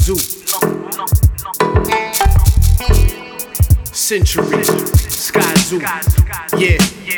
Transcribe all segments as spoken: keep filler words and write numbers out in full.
Zoo, Century, Sky Zoo, yeah.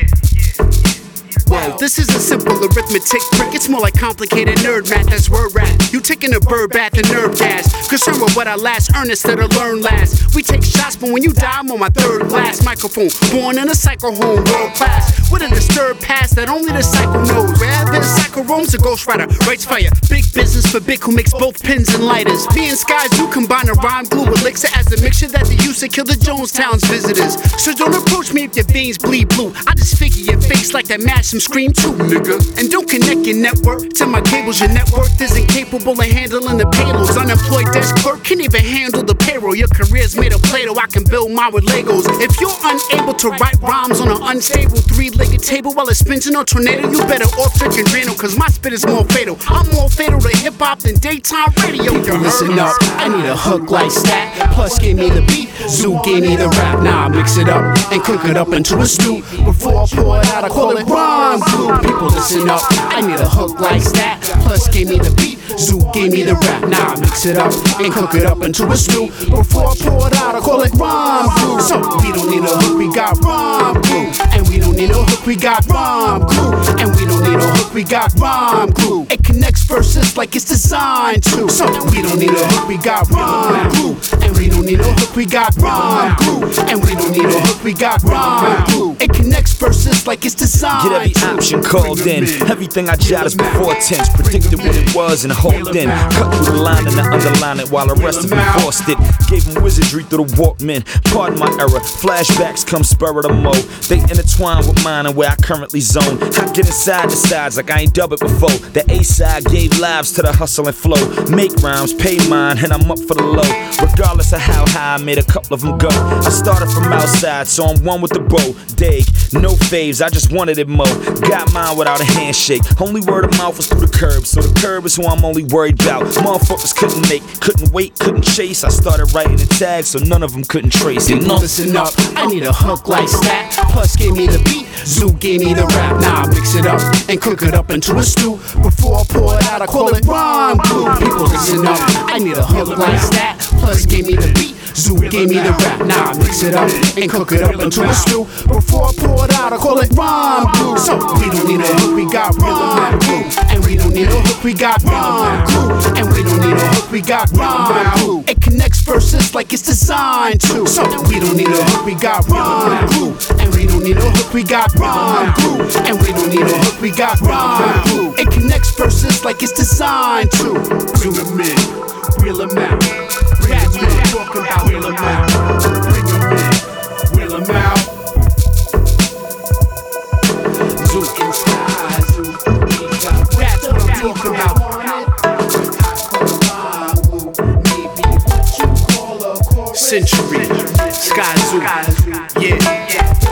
Whoa, this isn't simple arithmetic trick, it's more like complicated nerd math, that's word rat. You taking a bird bath and nerve gas, concerned with what I last earn instead of learn last. We take shots, but when you die, I'm on my third glass microphone. Born in a psycho home, world class. With a disturbed past that only the psycho knows. Where the psycho roams, a ghostwriter writes fire. Big business for Big, who makes both pins and lighters. Me and Sky Zoo combine a rhyme glue elixir as a mixture that they used to kill the Jonestown's visitors. So don't approach me if your veins bleed blue. I just figure your face like that match some Scream too, nigga. And don't connect your network to my cables. Your net worth isn't capable of handling the payloads. Unemployed desk clerk can't even handle the payroll. Your career's made of Play-Doh, I can build mine with Legos. If you're unable to write rhymes on an unstable three-legged table while it spins in a tornado, you better off drinking Drano, cause my spit is more fatal. I'm more fatal to hip-hop than daytime radio. You listen up, I need a hook like Stat. Plus gave me the beat, Zoo gave me the rap. Now I mix it up and cook it up into a stew. Before I pour it out, I call it rhyme glue. People listen up, I need a hook like Stat. Plus gave me the beat, Zoo gave me the rap. Now I mix it up and cook it up into a stew. Before I pour it out, I call it rhyme glue. So we don't need a hook, we got rhyme glue. And we don't need a hook, we got rhyme glue. And we don't need a hook, we got rhyme glue. It connects verses like it's designed to. So we don't need a hook, we got rhyme glue. And we don't need a hook, we got rhyme glue. And we don't need a hook, we got rhyme glue. It connects verses like it's designed to. Get every option called in. Everything I jot is before tense. Predicted what it was and hold in. Cut through the line and I underline it while the rest of them forced it. Gave them wizardry through the Walkman. Pardon my error. Flashbacks come spur of the mo. They intertwine with mine and where I currently zone. I get inside the sides like I ain't dub it before. The A side gave lives to the hustle and flow. Make rhymes, pay mine, and I'm up for the low. Regardless of how high, I made a couple of them go. I started from outside, so I'm one with the bro. Dig, no faves, I just wanted it mo. Got mine without a handshake. Only word of mouth was through the curb, so the curb is who I'm only worried about. Motherfuckers couldn't make, couldn't wait, couldn't chase. I started writing the tags, so none of them couldn't trace it. No. Listen up, I need a hook like Stat. Plus gave me the beat, Zoo gave me the rap. Now I mix it up and cook it up into a stew. Before I pour it out, I call it rhyme glue. People listen up, I need a hook like Stat. Plus gave me the beat, Zoo gave me the rap. Now I mix it up and cook it up into a stew. Before I pour it out, I call it rhyme glue. So we don't need a hook, we got rhyme glue. And we don't need a hook, we got rhyme glue. And we don't need a hook, we got rhyme glue. It connects verses like it's designed to. So we don't need a hook, we got rhyme glue. And we don't need a hook, we got rhyme glue. And we don't need a hook, we got rhyme glue. It connects verses like it's designed to. Bring them in, reel them out. That's what I'm talking about, reel them out. Bring them in, reel them out. Zoo and Sky Zoo. That's what I'm talking about. Century, Sky Zoo, yeah.